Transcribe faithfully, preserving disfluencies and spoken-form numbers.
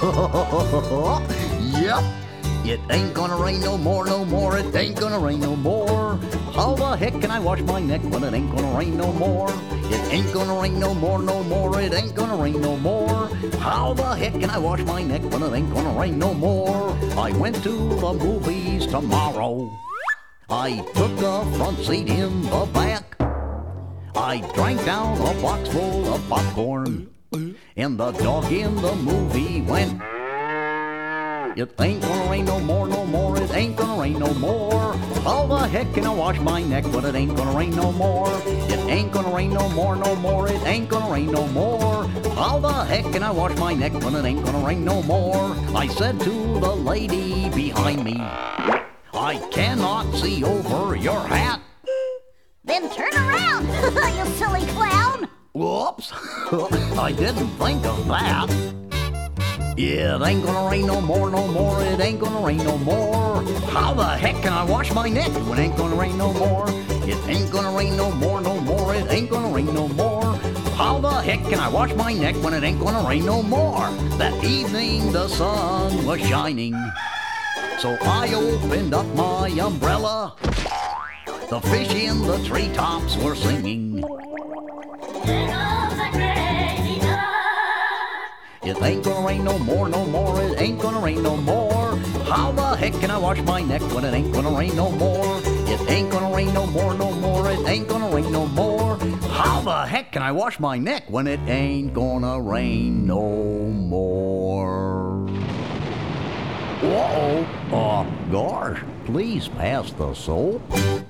Yep. It ain't gonna rain no more, no more. It ain't gonna rain no more. How the heck can I wash my neck when it ain't gonna rain no more? It ain't gonna rain no more, no more. It ain't gonna rain no more. How the heck can I wash my neck when it ain't gonna rain no more? I went to the movies tomorrow. I took a front seat in the back. I drank down a box full of popcorn. And the dog in the movie went. It ain't gonna rain no more, no more. It ain't gonna rain no more. How the heck can I wash my neck when it ain't gonna rain no more? It ain't gonna rain no more, no more. It ain't gonna rain no more. How the heck can I wash my neck when it ain't gonna rain no more? I said to the lady behind me, I cannot see over your hat. Then turn around, you silly clown. Whoops, I didn't think of that. Yeah, it ain't gonna rain no more, no more. It ain't gonna rain no more. How the heck can I wash my neck when it ain't gonna rain no more? It ain't gonna rain no more, no more. It ain't gonna rain no more. How the heck can I wash my neck when it ain't gonna rain no more? That evening the sun was shining, so I opened up my umbrella. The fish in the treetops were singing. It ain't gonna rain no more, no more. It ain't gonna rain no more. How the heck can I wash my neck when it ain't gonna rain no more? It ain't gonna rain no more, no more. It ain't gonna rain no more. How the heck can I wash my neck when it ain't gonna rain no more? Uh-oh. Uh, gosh, please pass the soap.